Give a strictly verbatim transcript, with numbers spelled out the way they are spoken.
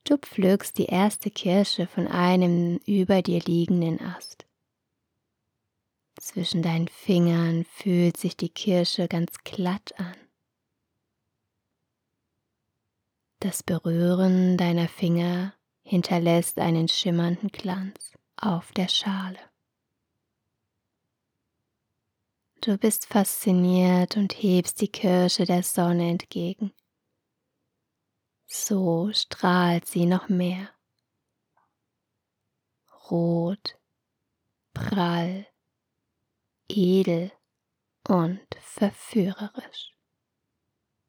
Du pflückst die erste Kirsche von einem über dir liegenden Ast. Zwischen deinen Fingern fühlt sich die Kirsche ganz glatt an. Das Berühren deiner Finger hinterlässt einen schimmernden Glanz auf der Schale. Du bist fasziniert und hebst die Kirsche der Sonne entgegen. So strahlt sie noch mehr. Rot, prall, edel und verführerisch.